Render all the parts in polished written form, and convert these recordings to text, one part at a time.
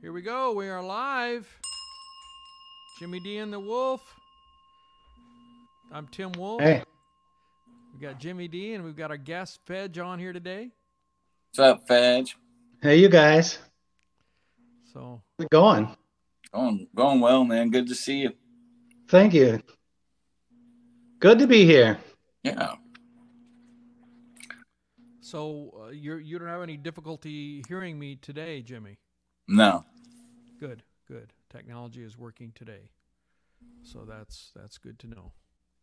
Here we go. We are live. Jimmy D and the Wolf. I'm Tim Wolf. Hey, We got Jimmy D and we've got our guest Fedge on here today. What's up, Fedge? hey, you guys. So How's it going? Going well, man. Good to see you. Thank you. Good to be here. Yeah. you don't have any difficulty hearing me today, Jimmy? No. Good. Technology is working today, so that's good to know.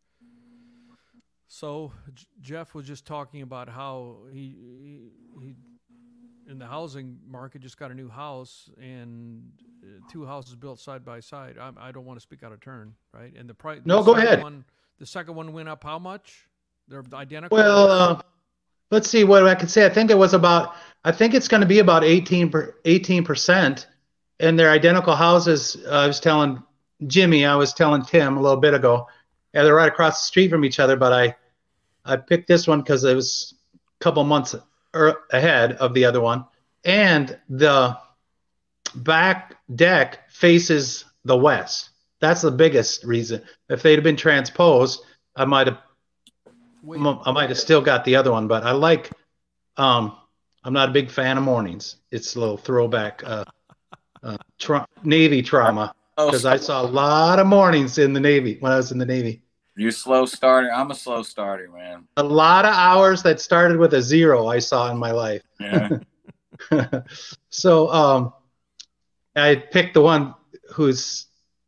So Jeff was just talking about how he in the housing market just got a new house and two houses built side by side. I don't want to speak out of turn, right? And the price. No, go ahead. The second one went up how much? They're identical. Well, let's see what I could say. I think it's going to be about 18%, and they're identical houses. I was telling Tim a little bit ago. Yeah, they're right across the street from each other, but I picked this one because it was a couple months ahead of the other one, and the back deck faces the west. That's the biggest reason. If they'd have been transposed, I might have still got the other one, but I like. I'm not a big fan of mornings. It's a little throwback Navy trauma because I saw a lot of mornings in the Navy when I was in the Navy. You slow starter? I'm a slow starter, man. A lot of hours that started with a 0 I saw in my life. Yeah. So I picked the one whose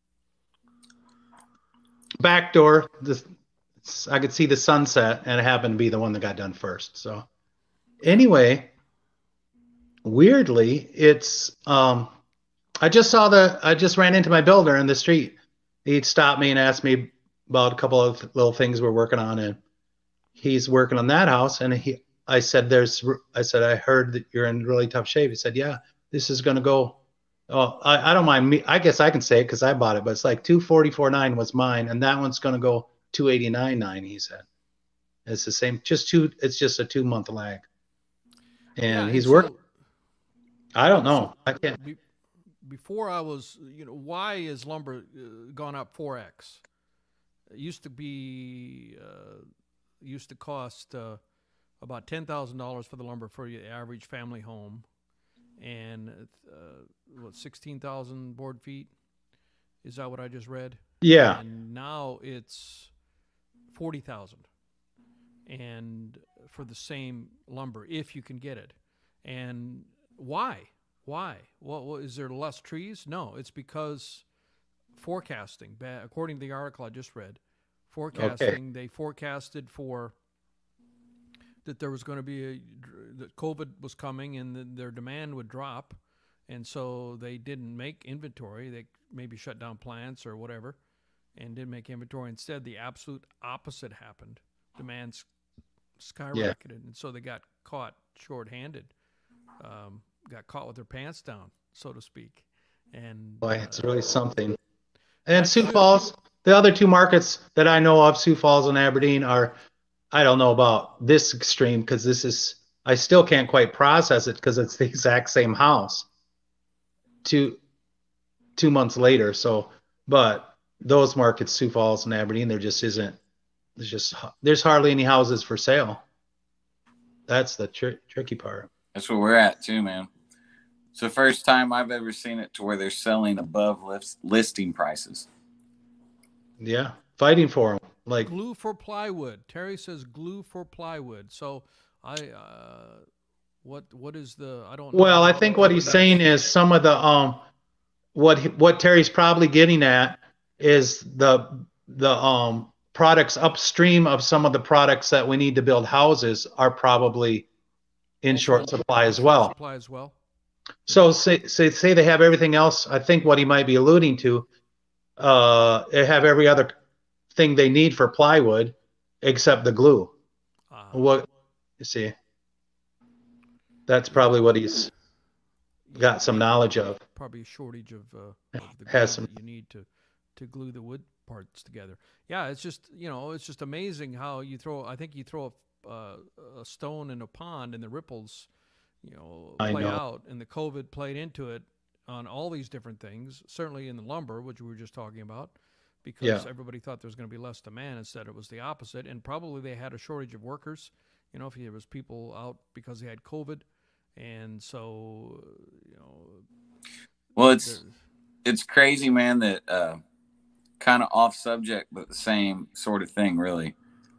back door, I could see the sunset, and it happened to be the one that got done first. So anyway, weirdly, it's I just ran into my builder in the street. He'd stopped me and asked me about a couple of little things we're working on, and he's working on that house. And I said, I heard that you're in really tough shape. He said, yeah, this is going to go. Oh, I don't mind me. I guess I can say it because I bought it, but it's like 244.9 was mine, and that one's going to go 289.9. He said it's the same. It's just a 2-month lag, and he's working. I don't know. I can't. Before I was, why is lumber gone up 4x? It used to cost about $10,000 for the lumber for your average family home, and 16,000 board feet. Is that what I just read? Yeah. And now it's 40,000, and for the same lumber if you can get it. And why? Well, is there less trees? No, it's because forecasting. According to the article I just read, they forecasted that there was going to be that COVID was coming and their demand would drop, and so they didn't make inventory. They maybe shut down plants or whatever, and didn't make inventory. Instead, the absolute opposite happened. Demand skyrocketed, and so they got caught short-handed. Got caught with their pants down, so to speak. And boy, it's really something. And Sioux Falls, the other two markets that I know of, Sioux Falls and Aberdeen, I don't know about this extreme because I still can't quite process it because it's the exact same house 2 months later. So, but those markets, Sioux Falls and Aberdeen, there's hardly any houses for sale. That's the tricky part. That's where we're at too, man. It's the first time I've ever seen it to where they're selling above listing prices. Yeah, fighting for them. Like glue for plywood. Terry says glue for plywood. So what is the? I don't know. Well, I think what he's saying is some of the what Terry's probably getting at is the products upstream of some of the products that we need to build houses are probably in short supply as well. So say they have everything else. I think what he might be alluding to, they have every other thing they need for plywood except the glue. What you see? That's probably what he's got some knowledge of. Probably a shortage of the has glue that you need to glue the wood parts together. Yeah, it's just amazing how you throw. I think you throw a stone in a pond and the ripples, play out, and the COVID played into it on all these different things, certainly in the lumber, which we were just talking about, because Yeah. everybody thought there was going to be less demand. Instead, it was the opposite. And probably they had a shortage of workers. If there was people out because they had COVID. And so, Well, it's crazy, man, that kind of off subject, but the same sort of thing, really.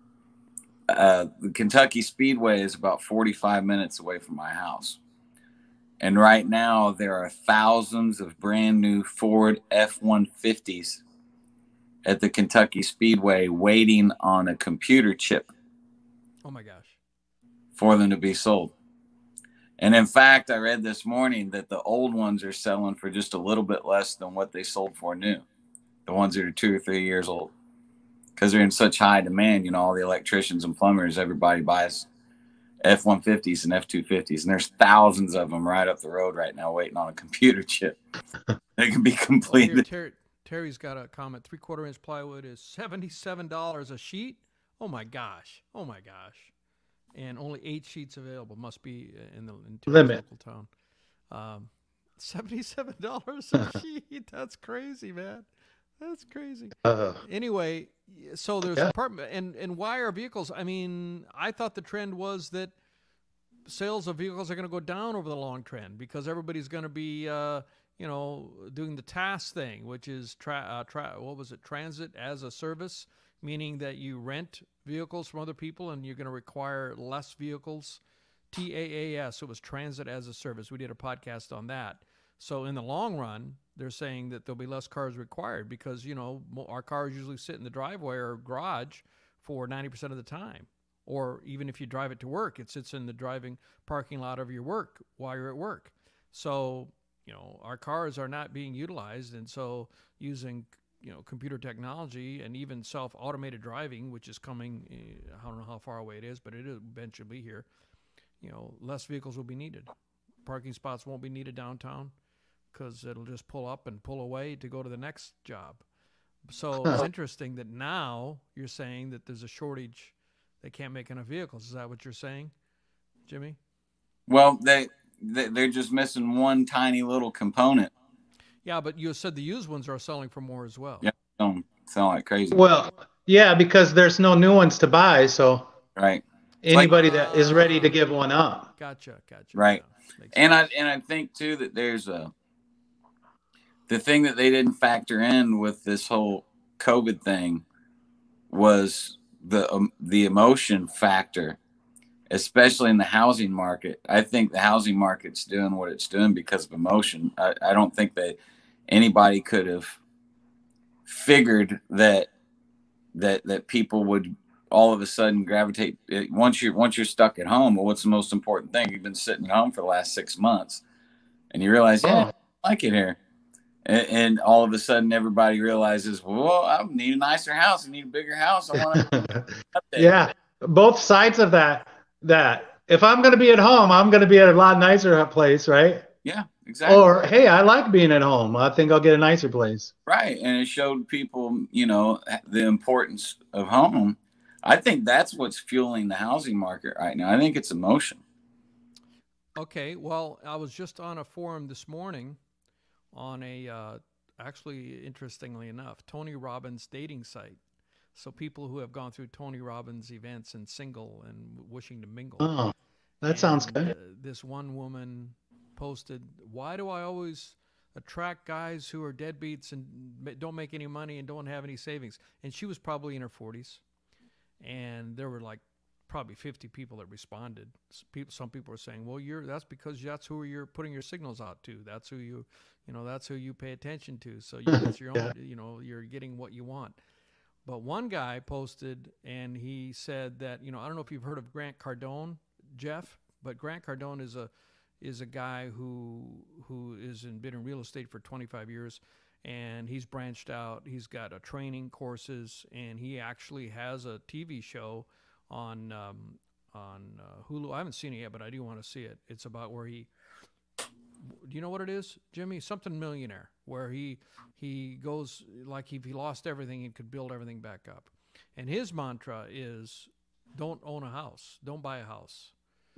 The Kentucky Speedway is about 45 minutes away from my house. And right now, there are thousands of brand new Ford F-150s at the Kentucky Speedway waiting on a computer chip. Oh, my gosh. For them to be sold. And in fact, I read this morning that the old ones are selling for just a little bit less than what they sold for new. The ones that are 2 or 3 years old. Because they're in such high demand, all the electricians and plumbers, everybody buys F-150s and F-250s. And there's thousands of them right up the road right now waiting on a computer chip. They can be completed. Terry's got a comment. 3/4 inch plywood is $77 a sheet. Oh, my gosh. And only 8 sheets available. Must be in the limit local town. $77 a sheet. That's crazy, man. That's crazy. Anyway, so there's apartment and why are vehicles? I mean, I thought the trend was that sales of vehicles are going to go down over the long trend because everybody's going to be, doing the TaaS thing, which is transit as a service, meaning that you rent vehicles from other people and you're going to require less vehicles. TaaS, it was transit as a service. We did a podcast on that. So in the long run, they're saying that there'll be less cars required because, our cars usually sit in the driveway or garage for 90% of the time. Or even if you drive it to work, it sits in the driving parking lot of your work while you're at work. So, our cars are not being utilized. And so using, computer technology and even self-automated driving, which is coming, I don't know how far away it is, but it is eventually be here, less vehicles will be needed. Parking spots won't be needed downtown because it'll just pull up and pull away to go to the next job. So it's interesting that now you're saying that there's a shortage. They can't make enough vehicles. Is that what you're saying, Jimmy? Well, they're just missing one tiny little component. Yeah, but you said the used ones are selling for more as well. Yeah, don't sound like crazy. Well, yeah, because there's no new ones to buy, so right. Anybody that is ready to give one up. Gotcha. Right. Yeah, and I think too that there's the thing that they didn't factor in with this whole COVID thing was the emotion factor, especially in the housing market. I think the housing market's doing what it's doing because of emotion. I don't think that anybody could have figured that people would all of a sudden gravitate once you're stuck at home. Well, what's the most important thing? You've been sitting at home for the last 6 months and you realize, I like it here. And all of a sudden everybody realizes, well, I need a nicer house. I need a bigger house. I want to. Yeah. Both sides of that if I'm going to be at home, I'm going to be at a lot nicer place, right? Yeah, exactly. Or, hey, I like being at home. I think I'll get a nicer place. Right. And it showed people, the importance of home. I think that's what's fueling the housing market right now. I think it's emotion. Okay. Well, I was just on a forum this morning on actually, interestingly enough, Tony Robbins dating site. So people who have gone through Tony Robbins events and single and wishing to mingle. Oh, that sounds good. This one woman posted, why do I always attract guys who are deadbeats and don't make any money and don't have any savings? And she was probably in her 40s. And there were like probably 50 people that responded. Some people were saying, well, that's because that's who you're putting your signals out to. That's who that's who you pay attention to. So it's your own, you're getting what you want. But one guy posted and he said that, I don't know if you've heard of Grant Cardone, Jeff, but Grant Cardone is a guy who been in real estate for 25 years, and he's branched out. He's got training courses, and he actually has a TV show on Hulu. I haven't seen it yet, but I do want to see it. It's about where do you know what it is, Jimmy? Something millionaire, where he goes like if he lost everything, he could build everything back up. And his mantra is, don't own a house, don't buy a house. Because if you own a house,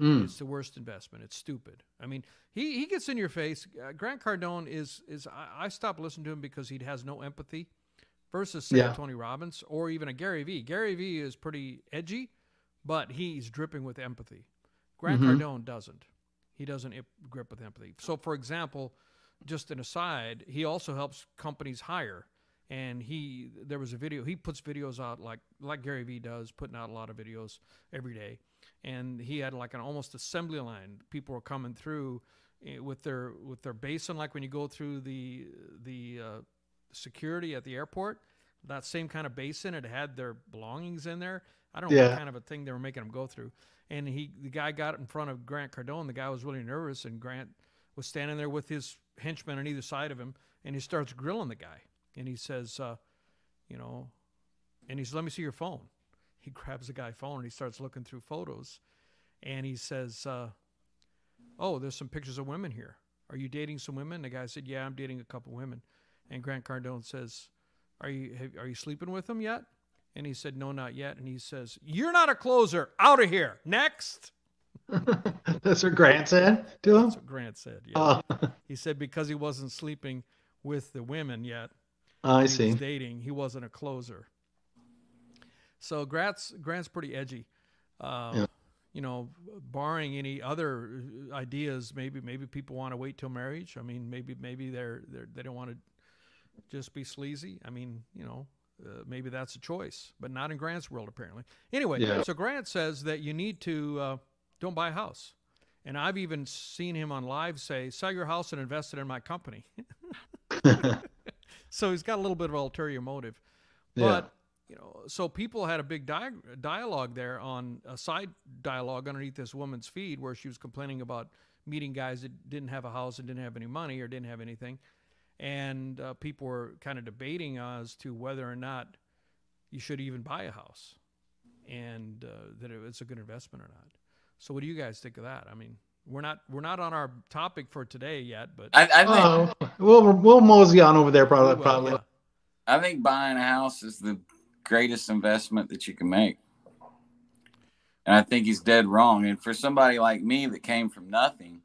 Mm. It's the worst investment. It's stupid. I mean, he gets in your face. Grant Cardone is I stopped listening to him because he has no empathy versus, say, Yeah. Tony Robbins or even a Gary Vee. Gary Vee is pretty edgy, but he's dripping with empathy. Grant Mhm. Cardone doesn't. He doesn't grip with empathy. So, for example, just an aside, he also helps companies hire. And there was a video. He puts videos out like Gary Vee does, putting out a lot of videos every day. And he had like an almost assembly line. People were coming through with their basin, like when you go through the security at the airport. That same kind of basin. It had their belongings in there. I don't know what Yeah. kind of a thing they were making them go through. And the guy got in front of Grant Cardone. The guy was really nervous, and Grant was standing there with his henchmen on either side of him, and he starts grilling the guy. And he says, and he says, "Let me see your phone." He grabs the guy's phone and he starts looking through photos, and he says, "Oh, there's some pictures of women here. Are you dating some women?" The guy said, "Yeah, I'm dating a couple women." And Grant Cardone says, "Are you sleeping with them yet?" And he said, "No, not yet." And he says, "You're not a closer. Out of here. Next." That's what Grant said to him. That's what Grant said. Yeah. Oh, He said because he wasn't sleeping with the women yet, I he see. was dating, he wasn't a closer. So Grant's pretty edgy. Yeah. You know, barring any other ideas, maybe people want to wait till marriage. I mean, maybe they don't want to just be sleazy. I mean, maybe that's a choice, but not in Grant's world apparently. Anyway, Yeah. so Grant says that you need to don't buy a house. And I've even seen him on live say, "Sell your house and invest it in my company." So he's got a little bit of ulterior motive. But, so people had a big dialogue there, on a side dialogue underneath this woman's feed, where she was complaining about meeting guys that didn't have a house and didn't have any money or didn't have anything. And people were kind of debating as to whether or not you should even buy a house, and that it's a good investment or not. So what do you guys think of that? I mean, we're not on our topic for today yet, but I think Oh, we'll mosey on over there we probably. will, Probably. yeah. I think buying a house is the greatest investment that you can make. And I think he's dead wrong. And for somebody like me that came from nothing,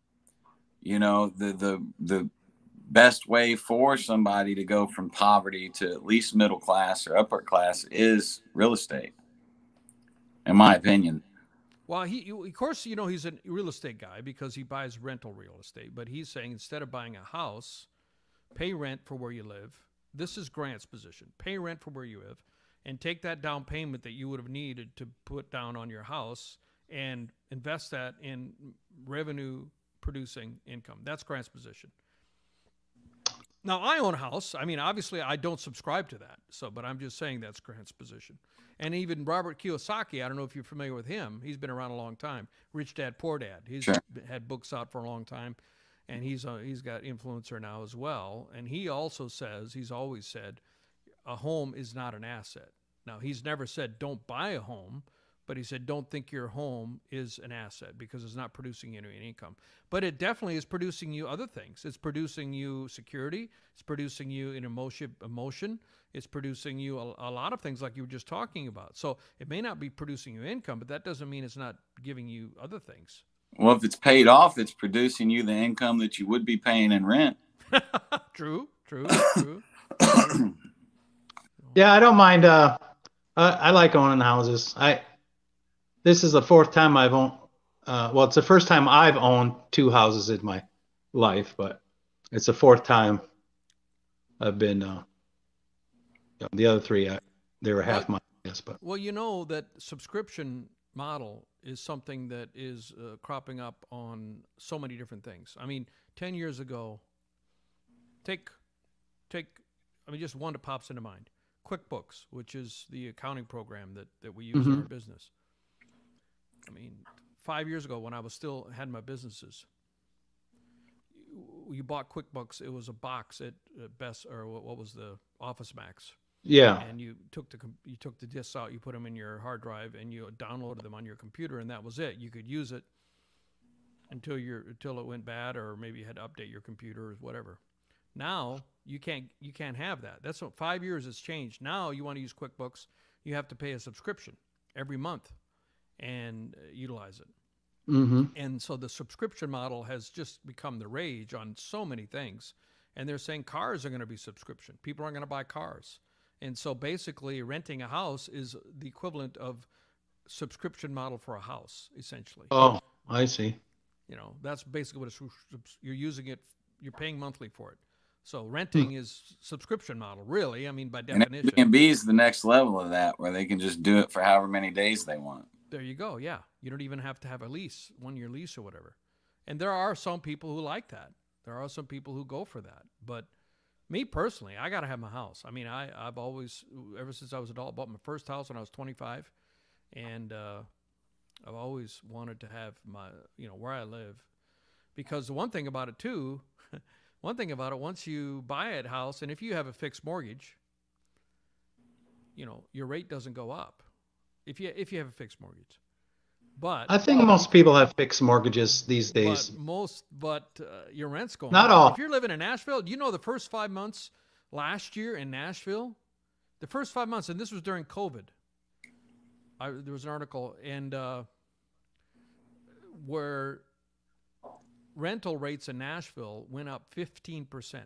the best way for somebody to go from poverty to at least middle class or upper class is real estate, in my opinion. Well, of course, he's a real estate guy because he buys rental real estate. But he's saying instead of buying a house, pay rent for where you live. This is Grant's position. Pay rent for where you live and take that down payment that you would have needed to put down on your house and invest that in revenue-producing income. That's Grant's position. Now, I own a house. I mean, obviously, I don't subscribe to that. But I'm just saying that's Grant's position. And even Robert Kiyosaki, I don't know if you're familiar with him. He's been around a long time. Rich Dad, Poor Dad. He's Sure. had books out for a long time, and he's got Influencer now as well. And he also says, he's always said, a home is not an asset. Now, he's never said don't buy a home, but he said don't think your home is an asset because it's not producing you any income. But it definitely is producing you other things. It's producing you security. It's producing you an emotion. It's producing you a lot of things like you were just talking about. So it may not be producing you income, but that doesn't mean it's not giving you other things. Well, if it's paid off, it's producing you the income that you would be paying in rent. True. Yeah, I don't mind. I like owning houses. This is the fourth time I've owned. Well, it's the first time I've owned two houses in my life, but it's the fourth time I've been. The other three, they were half mine, I guess. But Well, that subscription model is something that is cropping up on so many different things. I mean, 10 years ago, just one that pops into mind. QuickBooks, which is the accounting program that we use in our business. I mean, 5 years ago when I was still had my businesses, you bought QuickBooks. It was a box at Best, or what was the Office Max. yeah, And you took the discs out, you put them in your hard drive, and you downloaded them on your computer, and that was it. You could use it until it went bad, or maybe you had to update your computer or whatever. Now you can't have that. That's what 5 years has changed. Now you want to use QuickBooks, you have to pay a subscription every month and utilize it. Mm-hmm. And so the subscription model has just become the rage on so many things. And they're saying cars are going to be subscription. People aren't going to buy cars. And so basically renting a house is the equivalent of subscription model for a house, essentially. Oh, I see. You know, that's basically what you're using it, you're paying monthly for it. So renting is subscription model, really. I mean, by definition. And Airbnb is the next level of that, where they can just do it for however many days they want. There you go. Yeah. You don't even have to have a lease, 1-year lease or whatever. And there are some people who like that. There are some people who go for that. But me personally, I got to have my house. I mean, I've always, ever since I was an adult, bought my first house when I was 25. And I've always wanted to have my, where I live. Because the one thing about it too, once you buy a house, and if you have a fixed mortgage, your rate doesn't go up. If you have a fixed mortgage. But I think most people have fixed mortgages these days. But your rent's going Not up. all. If you're living in Nashville, the first 5 months last year in Nashville, the first 5 months, and this was during COVID. There was an article where rental rates in Nashville went up 15%,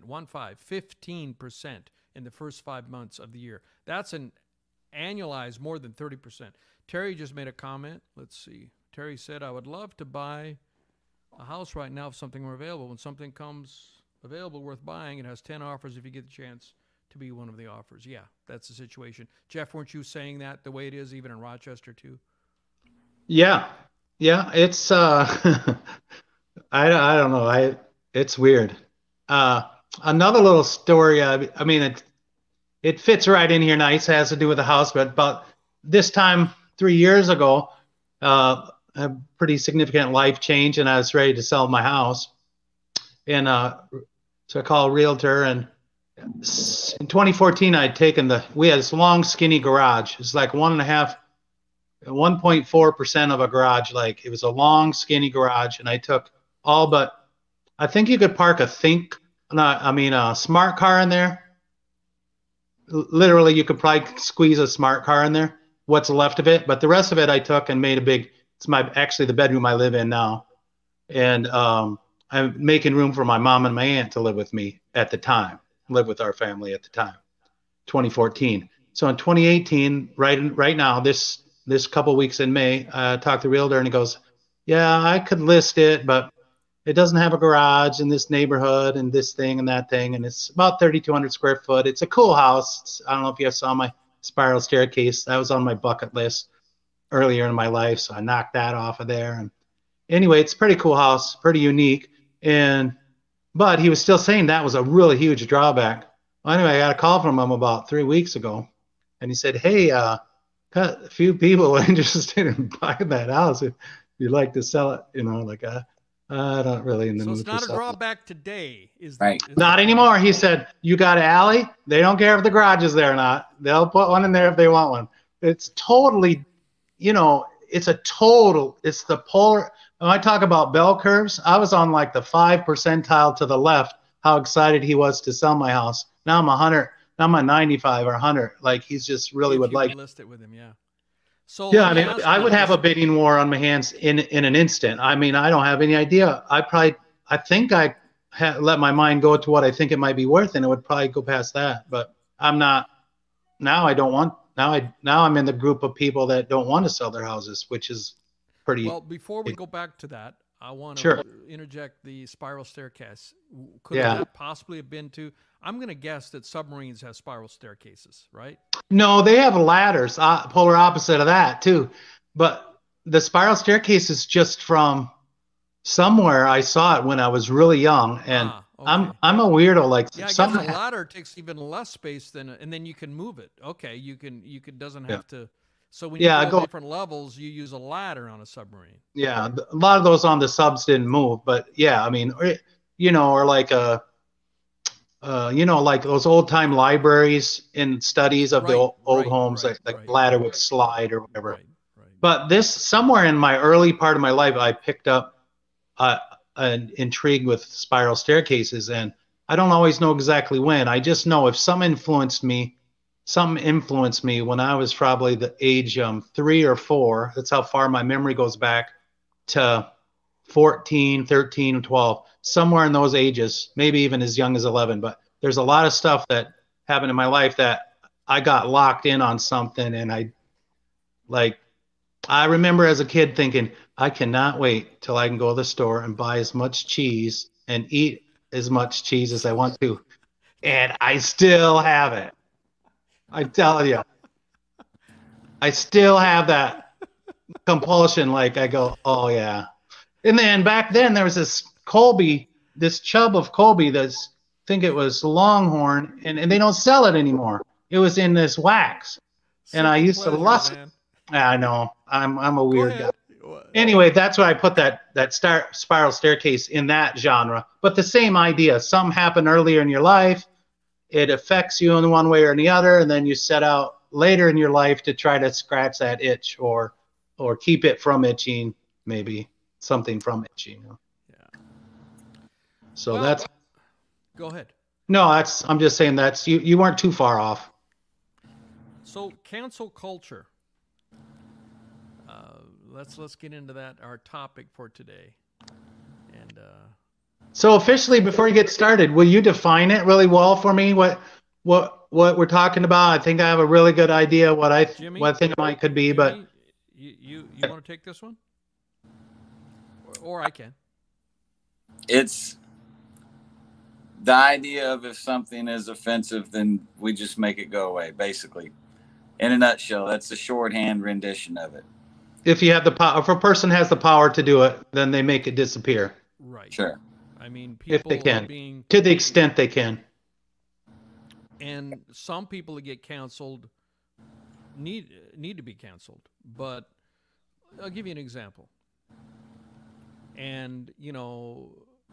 15% in the first 5 months of the year. That's an annualized more than 30%. Terry just made a comment. Let's see. Terry said, I would love to buy a house right now if something were available. When something comes available worth buying, it has 10 offers if you get the chance to be one of the offers. Yeah, that's the situation. Jeff, weren't you saying that the way it is even in Rochester too? Yeah. It's I don't know. It's weird. Another little story. I mean, it fits right in here nice. It has to do with the house, but about this time 3 years ago, a pretty significant life change, and I was ready to sell my house. And so I called a realtor, and in 2014, we had this long, skinny garage. It's like 1.4% of a garage. Like, it was a long, skinny garage, and I took all but, I think you could park a smart car in there. Literally, you could probably squeeze a smart car in there, what's left of it. But the rest of it I took and made it's actually the bedroom I live in now. And I'm making room for my mom and my aunt to live with me at the time, live with our family at the time, 2014. So in 2018, right now, this couple weeks in May, I talked to the realtor, and he goes, yeah, I could list it, but it doesn't have a garage in this neighborhood and this thing and that thing. And it's about 3,200 square foot. It's a cool house. I don't know if you saw my spiral staircase. That was on my bucket list earlier in my life. So I knocked that off of there. And anyway, it's a pretty cool house, pretty unique. But he was still saying that was a really huge drawback. Well, anyway, I got a call from him about 3 weeks ago. And he said, hey, a few people are interested in buying that house. If you'd like to sell it, I don't really in the mood. So it's not a drawback today, right? Not anymore. He said, you got an alley? They don't care if the garage is there or not. They'll put one in there if they want one. It's totally, it's the polar. When I talk about bell curves, I was on like the 5 percentile to the left, how excited he was to sell my house. Now I'm 100. Now I'm at 95 or 100. Like, he's just really would like. List it with him, yeah. So yeah, I mean, I would have a bidding war on my hands in an instant. I mean, I don't have any idea. I think I let my mind go to what I think it might be worth, and it would probably go past that. But I'm not. Now I don't want. Now I'm in the group of people that don't want to sell their houses, which is pretty. Well, before we go back to that, I want to Sure. interject the spiral staircase. Could Yeah. that possibly have been to? I'm going to guess that submarines have spiral staircases, right? No, they have ladders, polar opposite of that too. But the spiral staircase is just from somewhere. I saw it when I was really young, and okay. I'm a weirdo. Like, Yeah, I guess some, a ladder takes even less space and then you can move it. Okay, you can doesn't have to. So when you go different levels, you use a ladder on a submarine. Yeah, a lot of those on the subs didn't move, but yeah, I mean, or like like those old time libraries in studies of the old homes, like ladder would slide or whatever. Right. But somewhere in my early part of my life, I picked up an intrigue with spiral staircases, and I don't always know exactly when. I just know if something influenced me when I was probably the age 3 or 4. That's how far my memory goes back to 14, 13, 12, somewhere in those ages, maybe even as young as 11. But there's a lot of stuff that happened in my life that I got locked in on something. And I remember as a kid thinking, I cannot wait till I can go to the store and buy as much cheese and eat as much cheese as I want to. And I still have it. I'm telling you. I still have that compulsion. Like I go, oh yeah. And then back then there was this Colby, this chub of Colby that's, I think it was Longhorn, and they don't sell it anymore. It was in this wax. And I used to lust it. I know. I'm a weird guy. Anyway, that's why I put that spiral staircase in that genre. But the same idea. Something happened earlier in your life. It affects you in one way or the other, and then you set out later in your life to try to scratch that itch or keep it from itching, maybe something from itching. Yeah. So that's. Go ahead. No, I'm just saying that's you weren't too far off. So cancel culture. Let's get into that, our topic for today. And so officially, before you get started, will you define it really well for me? What we're talking about? I think I have a really good idea what I think it might could be. Jimmy, but you want to take this one, or I can. It's the idea of if something is offensive, then we just make it go away. Basically, in a nutshell, that's the shorthand rendition of it. If you have the power, if a person has the power to do it, then they make it disappear. Right. Sure. I mean, people if they can, being, to the extent they can. And some people that get canceled need to be canceled. But I'll give you an example. And you know,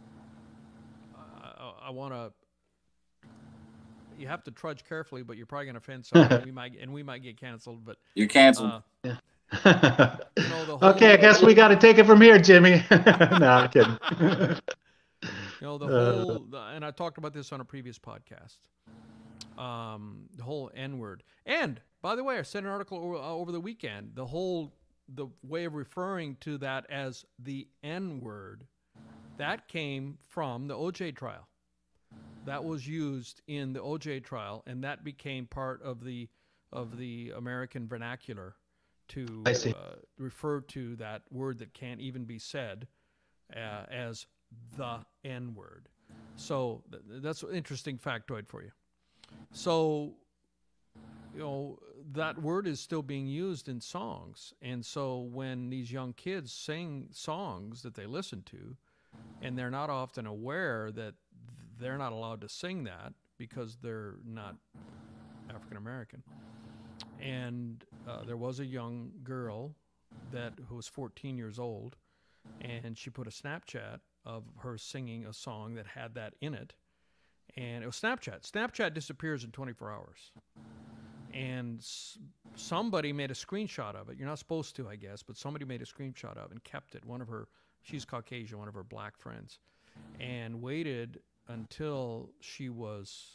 I want to. You have to trudge carefully, but you're probably going to offend someone. we might get canceled. But you're canceled. Yeah. You know, okay, I guess we got to take it from here, Jimmy. No, I'm kidding. You know, and I talked about this on a previous podcast. The whole N-word. And by the way, I sent an article over the weekend. The way of referring to that as the N-word, that came from the OJ trial. That was used in the OJ trial, and that became part of the American vernacular to refer to that word that can't even be said as the N-word. So that's an interesting factoid for you. So, you know, that word is still being used in songs. And so when these young kids sing songs that they listen to, and they're not often aware that they're not allowed to sing that because they're not African American. And there was a young girl who was 14 years old, and she put a Snapchat of her singing a song that had that in it. And it was Snapchat. Snapchat disappears in 24 hours. And somebody made a screenshot of it. You're not supposed to, I guess, but somebody made a screenshot of it and kept it. She's Caucasian, one of her black friends, and waited until she was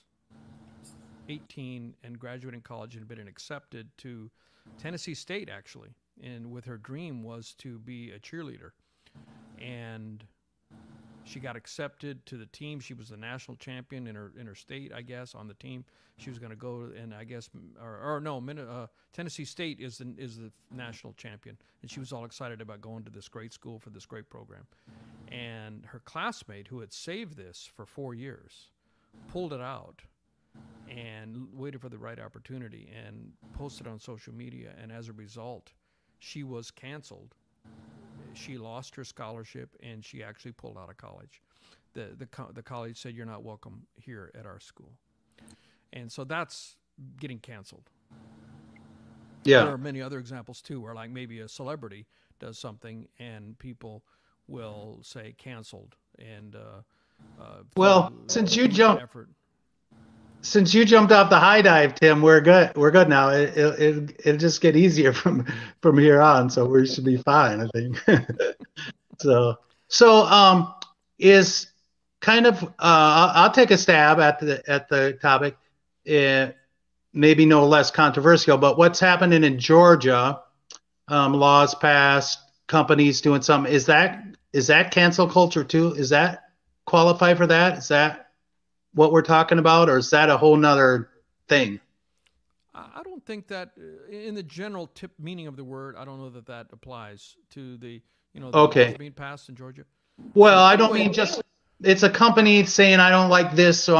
18 and graduating college and been accepted to Tennessee State, actually. And with her dream was to be a cheerleader. And she got accepted to the team. She was the national champion in her state, I guess, on the team. She was going to go, and I guess, Tennessee State is the national champion, and she was all excited about going to this great school for this great program. And her classmate, who had saved this for 4 years, pulled it out and waited for the right opportunity and posted on social media. And as a result, she was canceled. She lost her scholarship, and she actually pulled out of college. The college said, "You're not welcome here at our school." And so that's getting canceled. Yeah. There are many other examples too, where like maybe a celebrity does something and people will say canceled. And well, since you jumped off the high dive, Tim, we're good. We're good now. It'll just get easier from here on, so we should be fine, I think. so is kind of I'll take a stab at the topic. Maybe no less controversial, but what's happening in Georgia? Laws passed companies doing something. Is that cancel culture too? Is that qualify for that? Is that what we're talking about, or is that a whole nother thing? I don't think that, in the general tip meaning of the word, I don't know that that applies to the the Okay. laws being passed in Georgia. Well, So I don't anyway, mean just it's a company saying I don't like this, so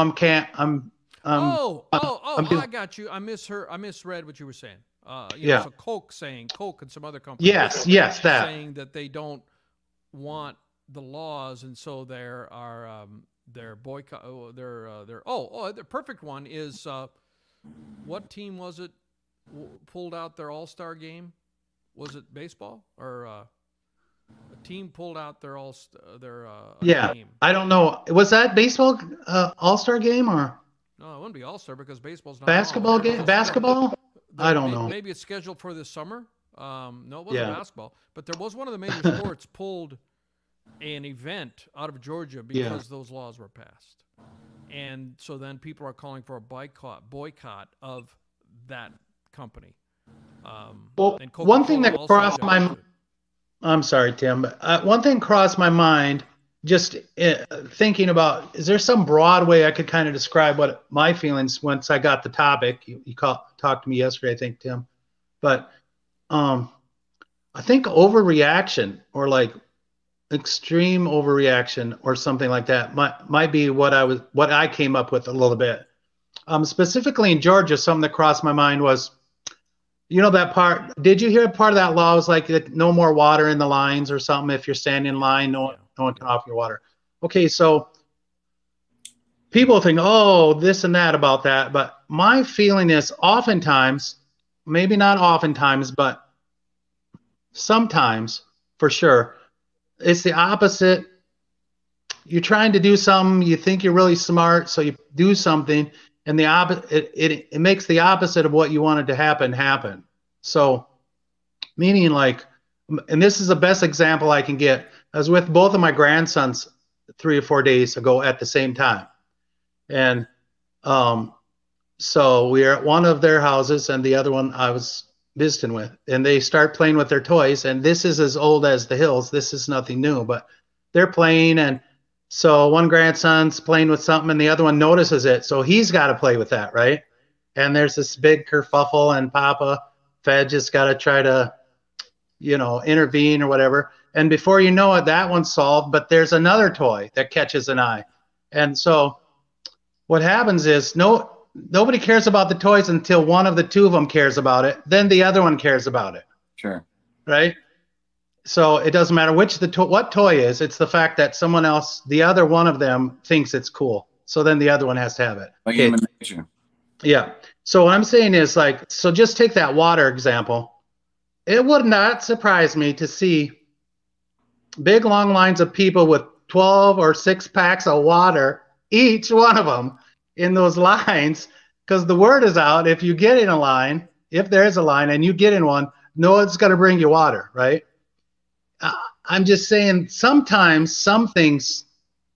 I'm I doing got you. I misread what you were saying. yeah. So Coke and some other companies Yes, that. saying that they don't want the laws, and so there are their boycott. The perfect one is what team was it pulled out their All-Star game? Was it baseball or a team pulled out their Yeah. game? I don't know. Was that baseball All-Star game or No, it wouldn't be All-Star because baseball's not on. basketball game? Basketball? I don't know. Maybe it's scheduled for this summer. No, it wasn't Yeah. basketball, but there was one of the major sports pulled an event out of Georgia because those laws were passed, and so then people are calling for a boycott of that company. Well, And one thing Coca-Cola that also crossed my objected to it. I'm sorry, Tim. But, one thing crossed my mind just thinking about, is there some broad way I could kind of describe what my feelings once I got the topic? You talked to me yesterday, I think, Tim. But I think overreaction or like extreme overreaction or something like that might be what I came up with a little bit. Specifically in Georgia, something that crossed my mind was, that part. Did you hear part of that law was like no more water in the lines or something? If you're standing in line, no one can offer you water. Okay, so people think, oh, this and that about that. But my feeling is oftentimes, maybe not oftentimes, but sometimes for sure, it's the opposite. You're trying to do something, you think you're really smart, so you do something, and it makes the opposite of what you wanted to happen. So, meaning like, and this is the best example I can get. I was with both of my grandsons 3 or 4 days ago at the same time, and so we are at one of their houses, and the other one I was visiting with, and they start playing with their toys, and this is as old as the hills. This is nothing new, but they're playing, and so one grandson's playing with something and the other one notices it. So he's got to play with that, right? And there's this big kerfuffle and Papa Fed just got to try to, intervene or whatever. And before you know it, that one's solved, but there's another toy that catches an eye. And so what happens is nobody cares about the toys until one of the two of them cares about it. Then the other one cares about it. Sure. Right? So it doesn't matter what toy is. It's the fact that someone else, the other one of them, thinks it's cool. So then the other one has to have it. Like human nature. Yeah. So what I'm saying is so just take that water example. It would not surprise me to see big long lines of people with 12 or 6 packs of water, each one of them in those lines, because the word is out. If you get in a line, if there's a line and you get in one, no one's going to bring you water, right? I'm just saying sometimes some things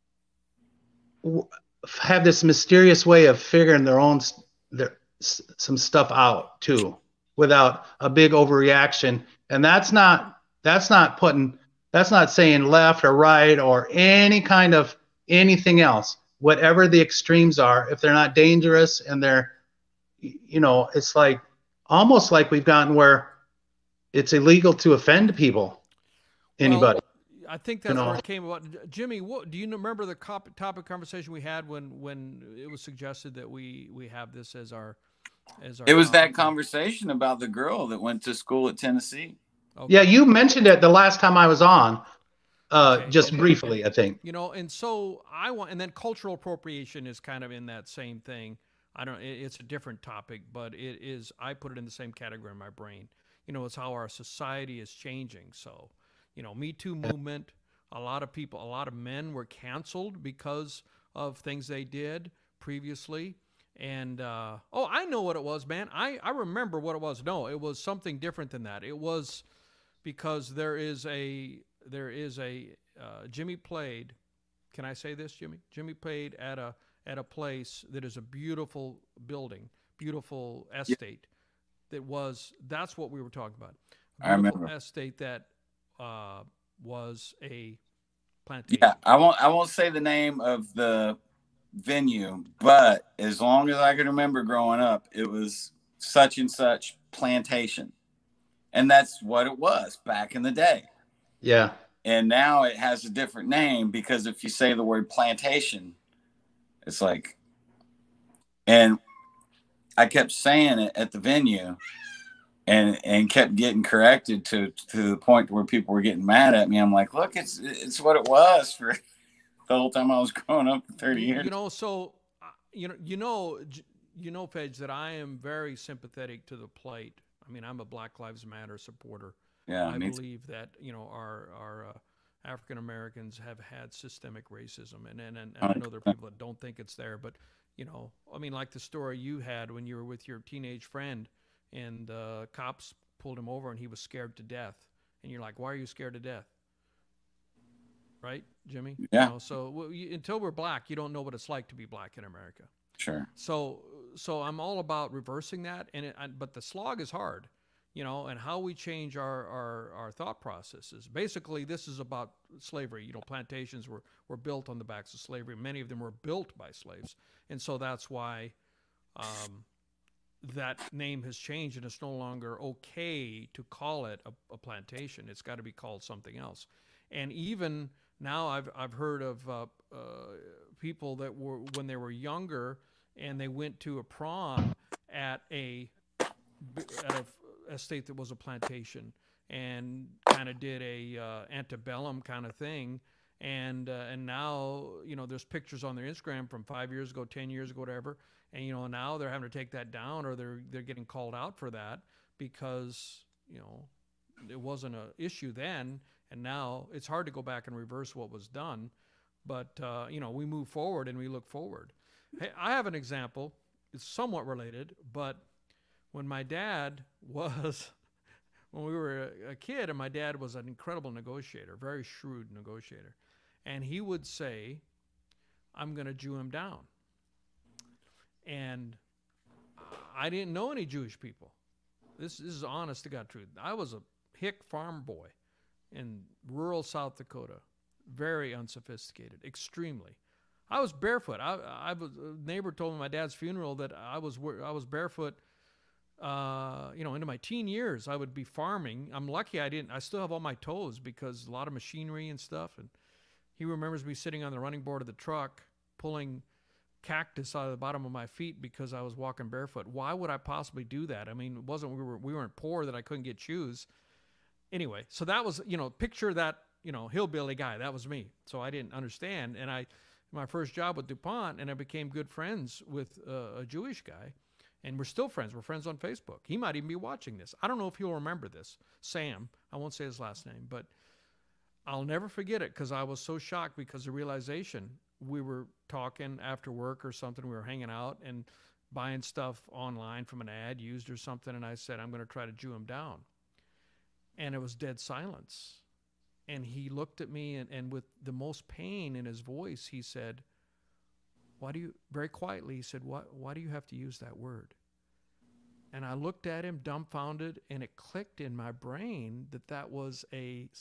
have this mysterious way of figuring some stuff out too, without a big overreaction. And that's not saying left or right or any kind of anything else. Whatever the extremes are, if they're not dangerous and they're, it's like almost like we've gotten where it's illegal to offend people. Anybody. Well, I think that's where it came about. Jimmy, do you remember the topic conversation we had when it was suggested that we have this as our It was that conversation about the girl that went to school at Tennessee. Okay. Yeah, you mentioned it the last time I was on, just briefly, I think. And so and then cultural appropriation is kind of in that same thing. It's a different topic, but it is, I put it in the same category in my brain. It's how our society is changing. So, Me Too movement, a lot of men were canceled because of things they did previously. And, I know what it was, man. I remember what it was. No, it was something different than that. It was because there is a Jimmy played, can I say this, Jimmy? Jimmy played at a place that is a beautiful building, beautiful estate. That's what we were talking about. I remember. Estate that was a plantation. Yeah, I won't say the name of the venue, but as long as I can remember growing up, it was such and such plantation. And that's what it was back in the day. Yeah. And now it has a different name because if you say the word plantation, it's like, and I kept saying it at the venue and kept getting corrected to the point where people were getting mad at me. I'm like, look, it's what it was for the whole time I was growing up for 30 years. You know, so Fedge, that I am very sympathetic to the plight. I mean, I'm a Black Lives Matter supporter. Yeah, I believe that our African Americans have had systemic racism, and I know there are people that don't think it's there, but I mean, like the story you had when you were with your teenage friend, and cops pulled him over, and he was scared to death, and you're like, why are you scared to death? Right, Jimmy? Yeah. So until we're black, you don't know what it's like to be black in America. Sure. So I'm all about reversing that, but the slog is hard, and how we change our thought processes. Basically, this is about slavery. Plantations were built on the backs of slavery. Many of them were built by slaves, and so that's why that name has changed, and it's no longer okay to call it a plantation. It's got to be called something else. And even now, I've heard of people that were, when they were younger, and they went to a prom at a state that was a plantation, and kind of did a antebellum kind of thing, and now there's pictures on their Instagram from 5 years ago, 10 years ago, whatever, and now they're having to take that down, or they're getting called out for that because it wasn't an issue then, and now it's hard to go back and reverse what was done, but we move forward and we look forward. Hey, I have an example. It's somewhat related, but when my dad was, when we were a kid, and my dad was an incredible negotiator, very shrewd negotiator, and he would say, I'm going to Jew him down. And I didn't know any Jewish people. This is honest to God truth. I was a hick farm boy in rural South Dakota, very unsophisticated, extremely. I was barefoot. A neighbor told me at my dad's funeral that I was barefoot. Into my teen years, I would be farming. I'm lucky I still have all my toes because a lot of machinery and stuff. And he remembers me sitting on the running board of the truck, pulling cactus out of the bottom of my feet because I was walking barefoot. Why would I possibly do that? I mean, it wasn't, we weren't poor that I couldn't get shoes. Anyway, so that was, picture that, hillbilly guy. That was me. So I didn't understand. And my first job with DuPont, and I became good friends with a Jewish guy, and we're still friends. We're friends on Facebook. He might even be watching this. I don't know if he'll remember this. Sam, I won't say his last name, but I'll never forget it because I was so shocked because the realization, we were talking after work or something. We were hanging out and buying stuff online from an ad used or something, and I said, I'm going to try to Jew him down. And it was dead silence. And he looked at me, and with the most pain in his voice, he said, very quietly, he said, why do you have to use that word? And I looked at him dumbfounded, and it clicked in my brain that was he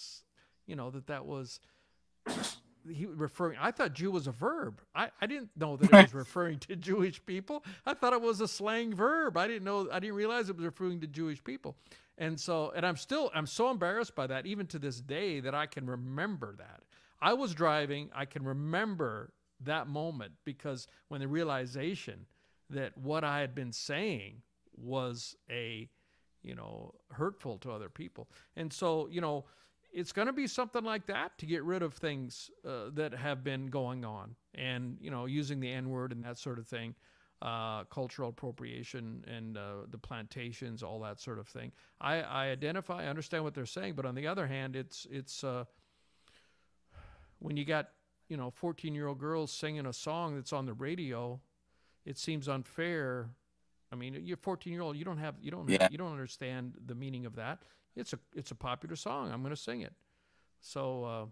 referring, I thought Jew was a verb. I didn't know that it was referring to Jewish people. I thought it was a slang verb. I didn't realize it was referring to Jewish people. And so, I'm so embarrassed by that, even to this day, that I can remember that. I was driving, I can remember that moment, because when the realization that what I had been saying was hurtful to other people. And so, it's going to be something like that to get rid of things that have been going on, and, using the N-word and that sort of thing. Cultural appropriation and the plantations, all that sort of thing. I identify, I understand what they're saying, but on the other hand, it's when you got 14-year-old girls singing a song that's on the radio, it seems unfair. I mean, you're 14-year-old, you don't understand the meaning of that. It's a popular song. I'm going to sing it. So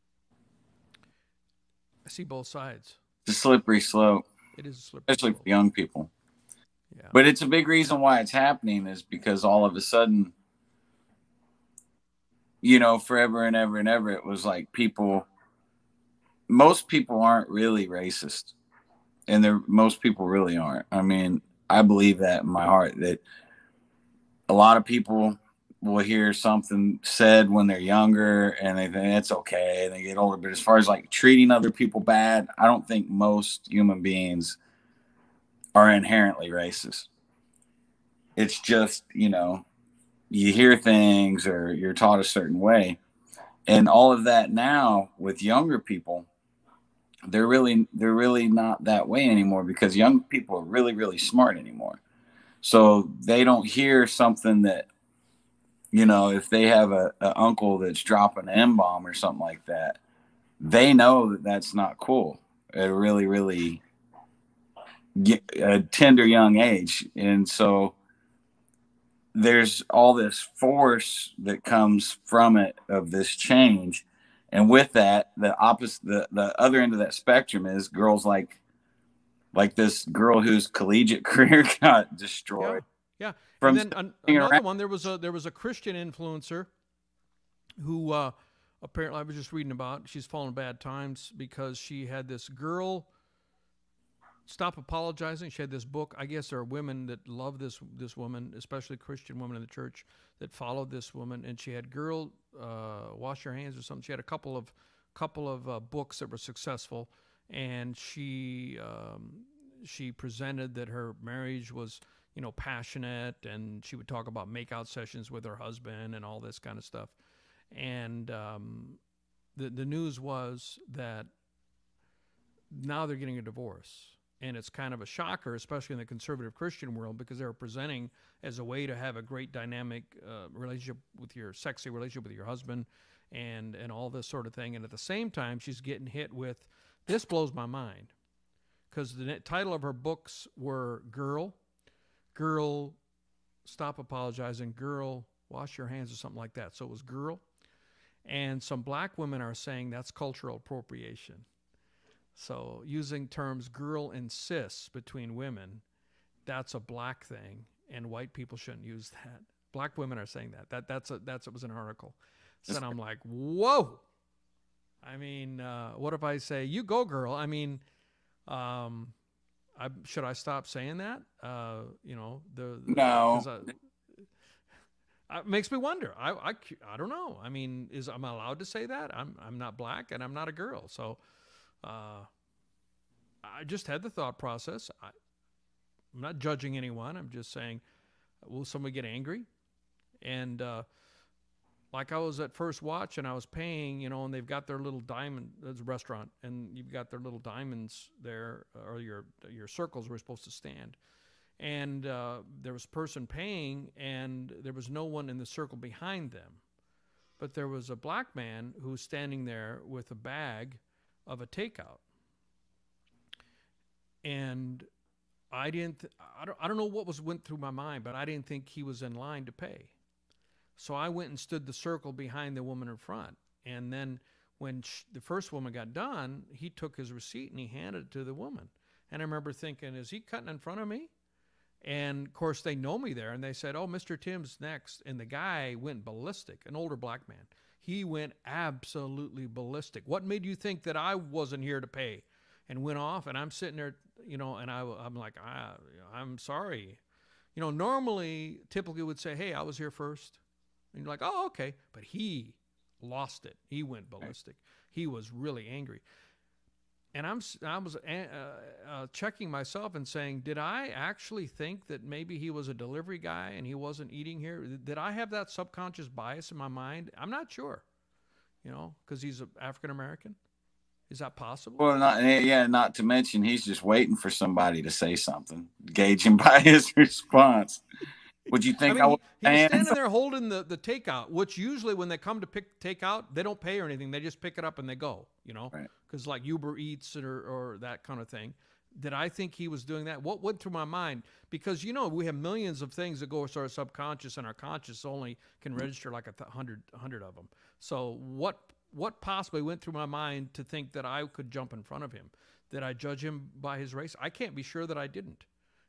I see both sides. It's a slippery slope. It is a slippery especially slope for young people. Yeah. But it's a big reason why it's happening is because all of a sudden, you know, forever and ever and ever, it was like most people aren't really racist, and most people really aren't. I mean, I believe that in my heart, that a lot of people will hear something said when they're younger and they think it's okay and they get older. But as far as like treating other people bad, I don't think most human beings are inherently racist. It's just, you know, you hear things or you're taught a certain way. And all of that now with younger people, they're really not that way anymore, because young people are really, really smart anymore. So they don't hear something that, you know, if they have a uncle that's dropping an M-bomb or something like that, they know that that's not cool at a really, really a tender young age. And so there's all this force that comes from it, of this change. And with that, the opposite, the other end of that spectrum is girls like this girl whose collegiate career got destroyed. Yeah. From And then another one, there was a Christian influencer who apparently I was just reading about. She's fallen bad times because she had this girl stop apologizing. She had this book. I guess there are women that love this woman, especially Christian women in the church that followed this woman. And she had girl wash your hands or something. She had a couple of books that were successful, and she presented that her marriage was, you know, passionate, and she would talk about makeout sessions with her husband and all this kind of stuff. And the news was that now they're getting a divorce. And it's kind of a shocker, especially in the conservative Christian world, because they were presenting as a way to have a great dynamic sexy relationship with your husband and all this sort of thing. And at the same time, she's getting hit with, this blows my mind, because the title of her books were Girl, Stop Apologizing, Girl, Wash Your Hands, or something like that. So it was Girl. And some black women are saying that's cultural appropriation. So using terms girl and cis between women, that's a black thing, and white people shouldn't use that. Black women are saying that. It was an article. So then I'm like, whoa. I mean, what if I say, you go girl? I mean, should I stop saying that? You know, no. It makes me wonder. I don't know. I mean, am I allowed to say that? I'm not black and I'm not a girl, so. I just had the thought process. I'm not judging anyone. I'm just saying, will somebody get angry? And like I was at First Watch and I was paying, you know, and they've got their little diamond, there's a restaurant, and you've got their little diamonds there, or your circles where you're supposed to stand. And there was a person paying, and there was no one in the circle behind them. But there was a black man who was standing there with a bag of a takeout. And I don't know what went through my mind, but I didn't think he was in line to pay. So I went and stood the circle behind the woman in front. And then when the first woman got done, he took his receipt and he handed it to the woman. And I remember thinking, is he cutting in front of me? And of course they know me there, and they said, oh, Mr. Tim's next. And the guy went ballistic, an older black man. He went absolutely ballistic. What made you think that I wasn't here to pay? And went off, and I'm sitting there, you know, and I'm like, I'm sorry. You know, normally, typically would say, hey, I was here first. And you're like, oh, okay. But he lost it. He went ballistic. He was really angry. And I was checking myself and saying, did I actually think that maybe he was a delivery guy and he wasn't eating here? Did I have that subconscious bias in my mind? I'm not sure, you know, because he's African American. Is that possible? Well, not to mention he's just waiting for somebody to say something, gauge him by his response. Would you think he was standing there holding the takeout, which usually when they come to pick takeout, they don't pay or anything. They just pick it up and they go, you know, because like Uber Eats or that kind of thing. Did I think he was doing that? What went through my mind? Because, you know, we have millions of things that go to our subconscious, and our conscious only can register like 100 of them. So what possibly went through my mind to think that I could jump in front of him? Did I judge him by his race? I can't be sure that I didn't.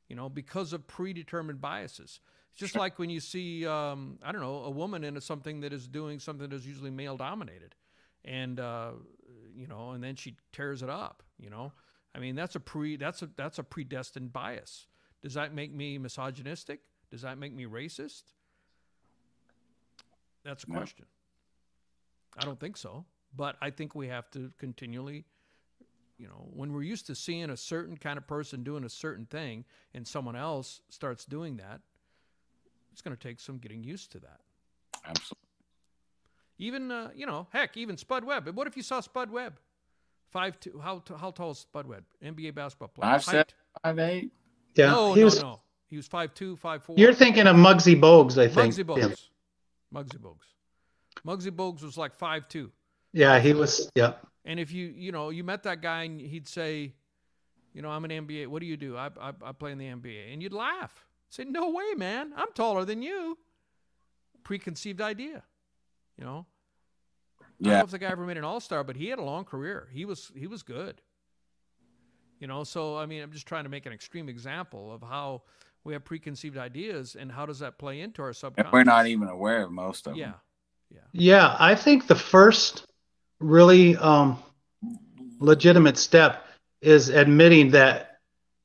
because of predetermined biases. It's just like when you see, I don't know, a woman into something that is doing something that is usually male dominated, and and then she tears it up. I mean, that's a predestined bias. Does that make me misogynistic? Does that make me racist? That's a question. I don't think so, but I think we have to continually, when we're used to seeing a certain kind of person doing a certain thing and someone else starts doing that, it's going to take some getting used to that. Absolutely. Even, heck, even Spud Webb. What if you saw Spud Webb? 5'2". How tall is Spud Webb? NBA basketball player. 5'7", 5'8". Yeah, No. He was 5'2", 5'4". You're thinking of Muggsy Bogues, I think. Muggsy Bogues. Muggsy Bogues. Muggsy Bogues was like 5'2". Yeah, he was. Yeah. And if you met that guy and he'd say, I'm an NBA. What do you do? I play in the NBA. And you'd laugh. Say, no way, man. I'm taller than you. Preconceived idea. I don't know if the guy ever made an all-star, but he had a long career. He was good. So, I mean, I'm just trying to make an extreme example of how we have preconceived ideas and how does that play into our subconscious. We're not even aware of most of them. Yeah, I think the first really legitimate step is admitting that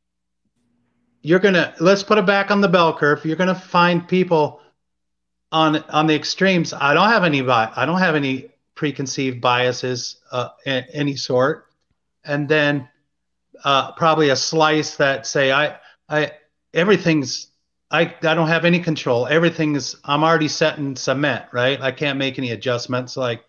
let's put it back on the bell curve. You're going to find people on the extremes. I don't have any preconceived biases any sort, and then probably a slice that say I don't have any control. I'm already set in cement, right? I can't make any adjustments. Like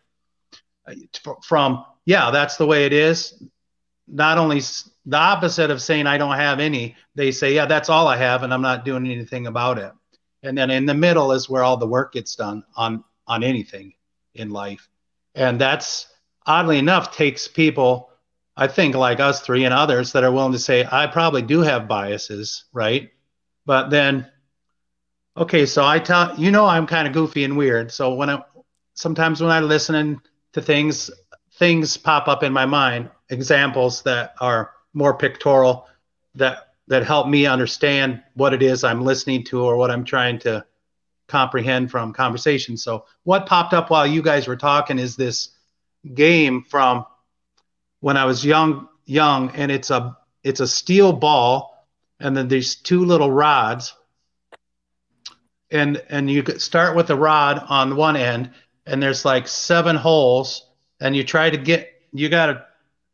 that's the way it is. Not only the opposite of saying I don't have any, they say, yeah, that's all I have, and I'm not doing anything about it. And then in the middle is where all the work gets done on anything in life. And that's, oddly enough, takes people, I think, like us three and others that are willing to say, I probably do have biases, right? But then, okay, so I'm kind of goofy and weird. So sometimes when I listen to things pop up in my mind, examples that are more pictorial that help me understand what it is I'm listening to or what I'm trying to comprehend from conversation. So what popped up while you guys were talking is this game from when I was young, and it's a steel ball, and then there's two little rods, and you start with the rod on one end, and there's like 7 holes, and you got to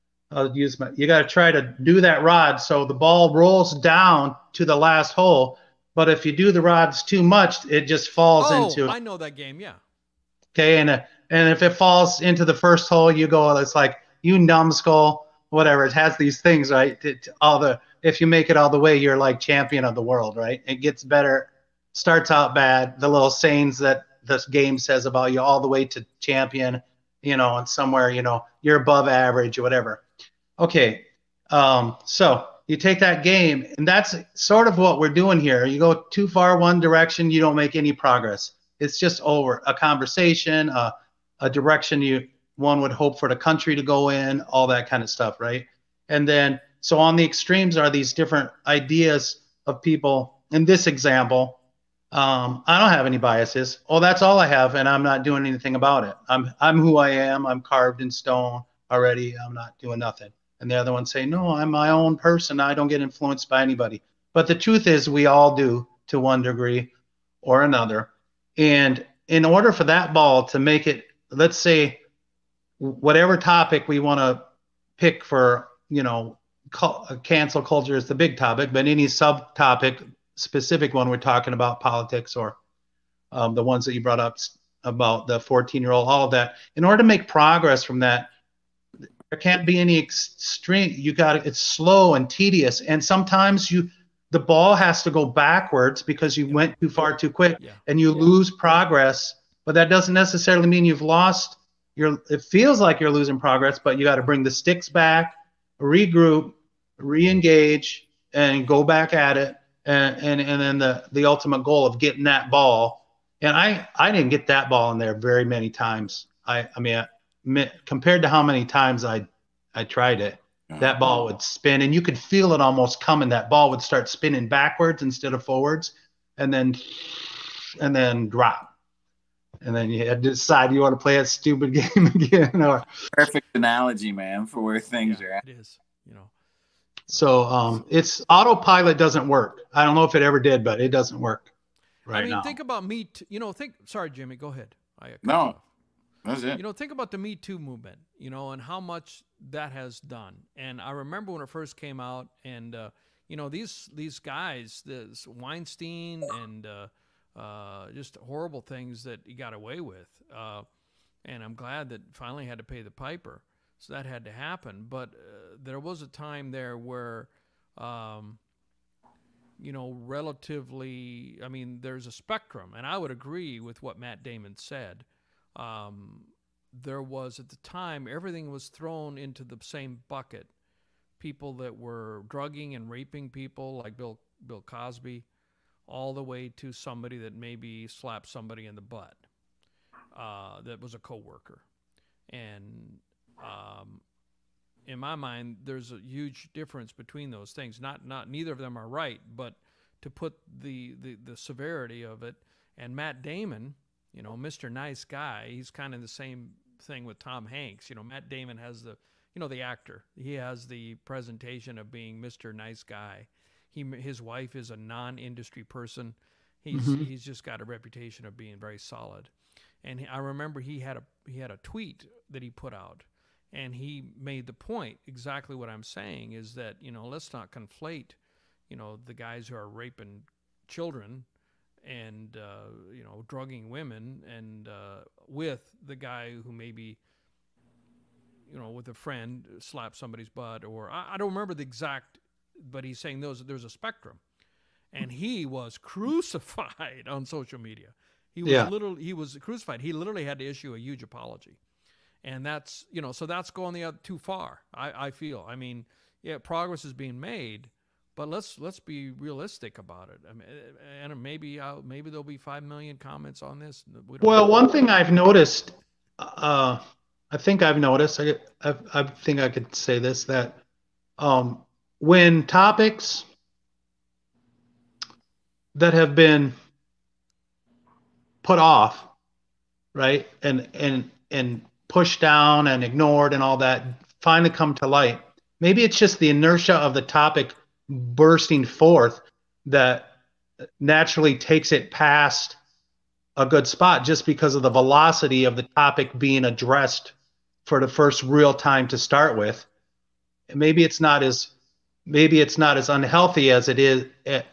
try to do that rod so the ball rolls down to the last hole. But if you do the rods too much, it just falls into. I know that game, yeah. Okay, and if it falls into the first hole, you go. It's like, you numbskull, whatever. It has these things, right? If you make it all the way, you're like champion of the world, right? It gets better, starts out bad. The little sayings that this game says about you, all the way to champion, and somewhere, you're above average or whatever. Okay, so you take that game, and that's sort of what we're doing here. You go too far one direction, you don't make any progress. It's just over. A conversation, a direction one would hope for the country to go in, all that kind of stuff, right? And then, so on the extremes are these different ideas of people. In this example, I don't have any biases. Oh, that's all I have, and I'm not doing anything about it. I'm who I am. I'm carved in stone already. I'm not doing nothing. And the other ones say, no, I'm my own person. I don't get influenced by anybody. But the truth is, we all do to one degree or another. And in order for that ball to make it, let's say, whatever topic we want to pick for, cancel culture is the big topic, but any subtopic, specific one we're talking about, politics or the ones that you brought up about the 14-year-old, all of that. In order to make progress from that, there can't be any extreme. It's slow and tedious, and sometimes the ball has to go backwards because you went too far too quick, and you lose progress. But that doesn't necessarily mean you've lost. It feels like you're losing progress, but you got to bring the sticks back, regroup, re-engage, and go back at it. And then the ultimate goal of getting that ball. And I didn't get that ball in there very many times. I mean, compared to how many times I tried it, that ball would spin, and you could feel it almost coming. That ball would start spinning backwards instead of forwards, and then drop. And then you had to decide you want to play that stupid game again, or Perfect analogy, man, for where things are at. It is, you know. so. It's autopilot doesn't work. I don't know if it ever did, but it doesn't work right I mean, now. think about sorry, Jimmy, go ahead. I cut you No, off. that's it. You know, think about the Me Too movement, you know, and how much that has done. And I remember when it first came out, and you know, these guys, this Weinstein and just horrible things that he got away with. And I'm glad that finally had to pay the piper. So that had to happen. But there was a time there where, you know, relatively, I mean, there's a spectrum. And I would agree with what Matt Damon said. There was, at the time, everything was thrown into the same bucket. People that were drugging and raping people, like Bill Cosby, all the way to somebody that maybe slapped somebody in the butt that was a coworker. And in my mind, there's a huge difference between those things. Neither of them are right, but to put the severity of it. And Matt Damon, you know, Mr. Nice Guy, he's kind of the same thing with Tom Hanks. You know, Matt Damon has the actor. He has the presentation of being Mr. Nice Guy. His wife is a non-industry person. He's just got a reputation of being very solid. And I remember he had a tweet that he put out, and he made the point exactly what I'm saying is that, you know, let's not conflate, you know, the guys who are raping children and you know, drugging women and with the guy who maybe, you know, with a friend slapped somebody's butt, or I don't remember the exact, but he's saying there's a spectrum. And he was crucified on social media. He was crucified. He literally had to issue a huge apology. And that's, you know, so that's going too far, I feel. I mean, yeah, progress is being made, but let's be realistic about it. I mean, and maybe there'll be 5 million comments on this. Well, one thing I've noticed, I think I could say this, that when topics that have been put off, right, and pushed down and ignored and all that, finally come to light, maybe it's just the inertia of the topic bursting forth that naturally takes it past a good spot, just because of the velocity of the topic being addressed for the first real time to start with. Maybe it's not as unhealthy as it is.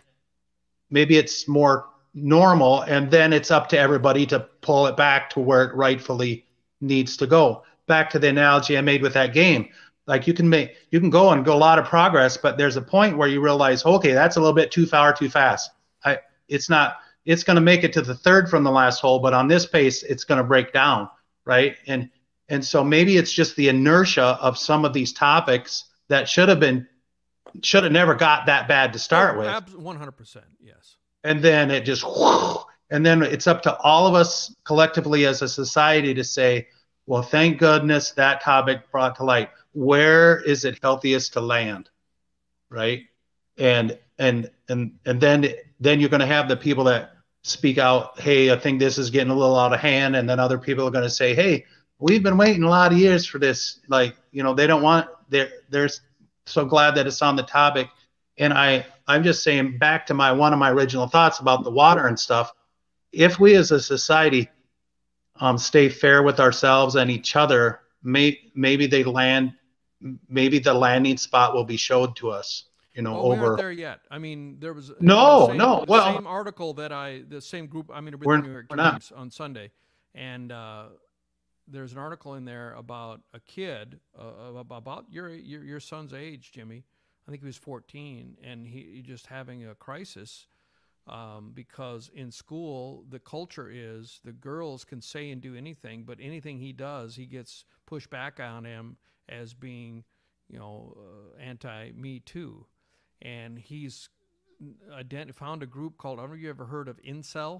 Maybe it's more normal, and then it's up to everybody to pull it back to where it rightfully needs to go. Back to the analogy I made with that game. Like you can go a lot of progress, but there's a point where you realize, okay, that's a little bit too far, too fast. It's going to make it to the third from the last hole, but on this pace, it's going to break down, right? And so maybe it's just the inertia of some of these topics that should have never got that bad to start with. 100%, yes. And then it just, and then it's up to all of us collectively as a society to say, well, thank goodness that topic brought to light. Where is it healthiest to land, right? And then you're going to have the people that speak out, hey, I think this is getting a little out of hand, and then other people are going to say, hey, we've been waiting a lot of years for this. Like, you know, they're so glad that it's on the topic. And I'm just saying, back to one of my original thoughts about the water and stuff, if we as a society stay fair with ourselves and each other, maybe the landing spot will be showed to us, you know, we aren't there yet. I mean, there was the same article the same group, I mean, with the New York Times on Sunday, and there's an article in there about a kid about your son's age, Jimmy. I think he was 14, and he just having a crisis because in school the culture is the girls can say and do anything, but anything he does, he gets pushed back on him as being, you know, anti-Me Too, and he's found a group called, I don't know if you ever heard of Incel,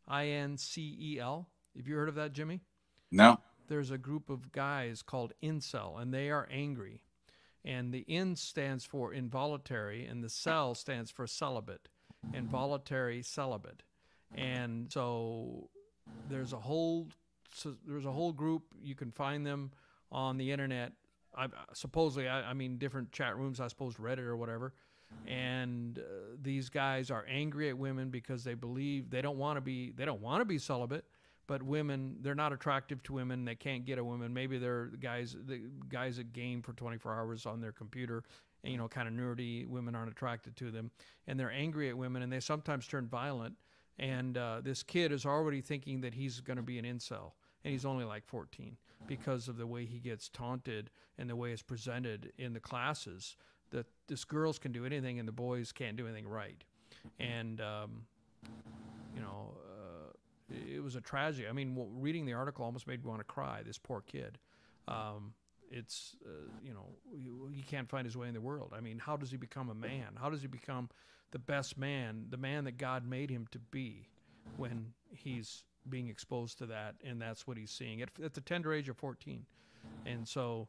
INCEL. Have you heard of that, Jimmy? No. There's a group of guys called Incel, and they are angry. And the in stands for involuntary, and the cell stands for celibate, involuntary celibate. And so there's a whole group. You can find them on the internet. I mean, different chat rooms, I suppose Reddit or whatever. And these guys are angry at women because they believe they don't want to be celibate. But women, they're not attractive to women. They can't get a woman. Maybe they're the guys that game for 24 hours on their computer, and, you know, kind of nerdy. Women aren't attracted to them, and they're angry at women, and they sometimes turn violent. And this kid is already thinking that he's going to be an incel, and he's only like 14 because of the way he gets taunted and the way it's presented in the classes. That this girls can do anything and the boys can't do anything right, and you know. It was a tragedy. I mean, reading the article almost made me want to cry. This poor kid. It's, you know, he can't find his way in the world. I mean, how does he become a man? How does he become the best man, the man that God made him to be, when he's being exposed to that, and that's what he's seeing at the tender age of 14. And so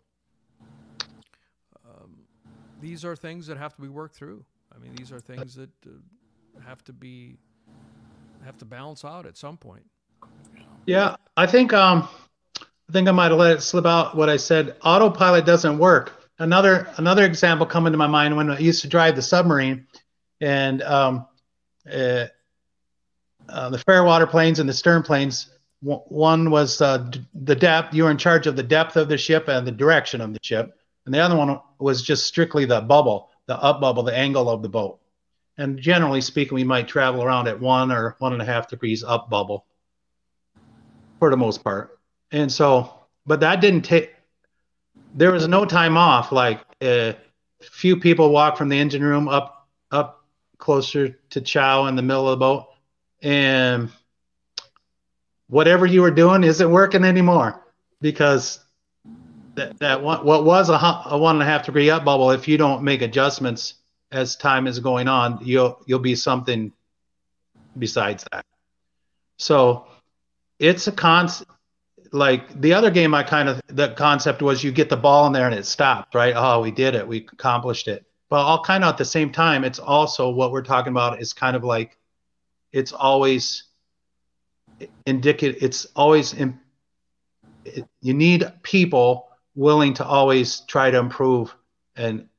these are things that have to be worked through. I mean, these are things that have to balance out at some point. Yeah, I think I might have let it slip out what I said. Autopilot doesn't work. Another example coming to my mind when I used to drive the submarine, and the fairwater planes and the stern planes. One was the depth. You were in charge of the depth of the ship and the direction of the ship, and the other one was just strictly the bubble, the up bubble, the angle of the boat. And generally speaking, we might travel around at 1 or 1.5 degrees up bubble for the most part. And so, but that didn't take, there was no time off. Like a few people walk from the engine room up closer to chow in the middle of the boat. And whatever you were doing isn't working anymore, because what was a 1.5 degree up bubble, if you don't make adjustments as time is going on, you'll be something besides that. So it's a concept. Like the other game, the concept was you get the ball in there and it stops, right? Oh, we did it, we accomplished it. But all kind of at the same time, it's also what we're talking about is kind of like, it's always indicative. It's always you need people willing to always try to improve and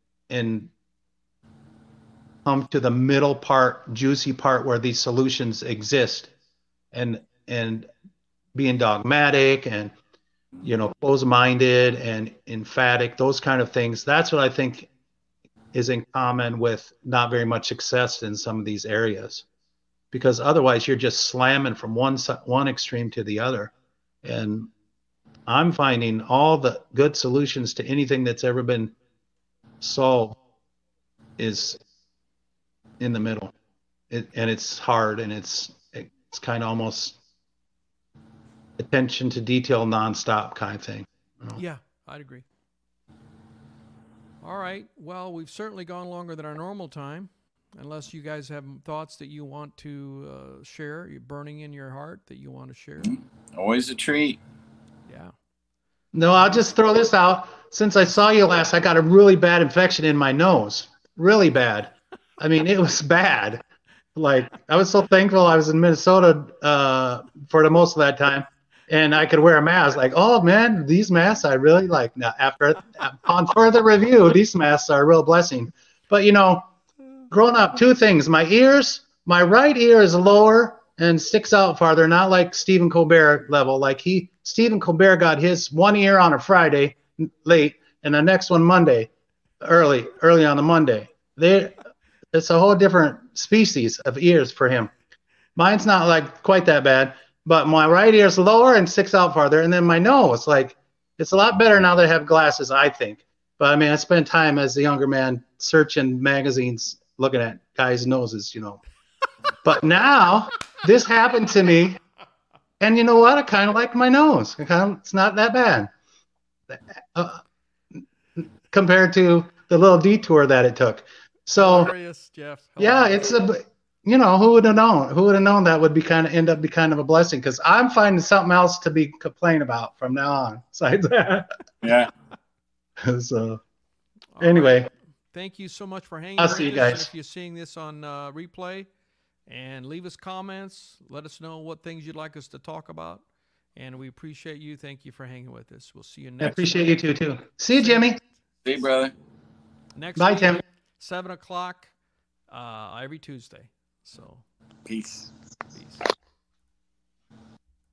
come to the middle part, juicy part where these solutions exist, and being dogmatic and, you know, closed-minded and emphatic, those kind of things. That's what I think is in common with not very much success in some of these areas, because otherwise you're just slamming from one extreme to the other. And I'm finding all the good solutions to anything that's ever been solved is in the middle, and it's hard, and it's kind of almost attention to detail nonstop kind of thing. You know? Yeah, I'd agree. All right, well, we've certainly gone longer than our normal time, unless you guys have thoughts that you want to share, you're burning in your heart that you want to share. Always a treat. Yeah. No, I'll just throw this out. Since I saw you last, I got a really bad infection in my nose, really bad. I mean, it was bad. Like, I was so thankful I was in Minnesota for the most of that time, and I could wear a mask. Like, oh man, these masks I really like. Now, upon further review, these masks are a real blessing. But you know, growing up, two things: my my right ear is lower and sticks out farther, not like Stephen Colbert level. Like Stephen Colbert got his one ear on a Friday late, and the next one Monday, early on the Monday. It's a whole different species of ears for him. Mine's not like quite that bad, but my right ear is lower and sticks out farther. And then my nose, like, it's a lot better now that I have glasses, I think. But I mean, I spent time as a younger man searching magazines, looking at guys' noses, you know. But now this happened to me, and you know what? I kind of like my nose. It's not that bad compared to the little detour that it took. So Hilarious, Jeff. Hilarious. Yeah, who would have known? Who would have known that would end up kind of a blessing? Because I'm finding something else to be complained about from now on. Besides that. Yeah. So. All Anyway, right. Thank you so much for hanging I'll with see you us. guys. If you're seeing this on replay, and leave us comments. Let us know what things you'd like us to talk about. And we appreciate you. Thank you for hanging with us. We'll see you I next appreciate week. you too. See you, Jimmy. See you, brother. Next Bye, week, Tim. 7 o'clock every Tuesday. So Peace.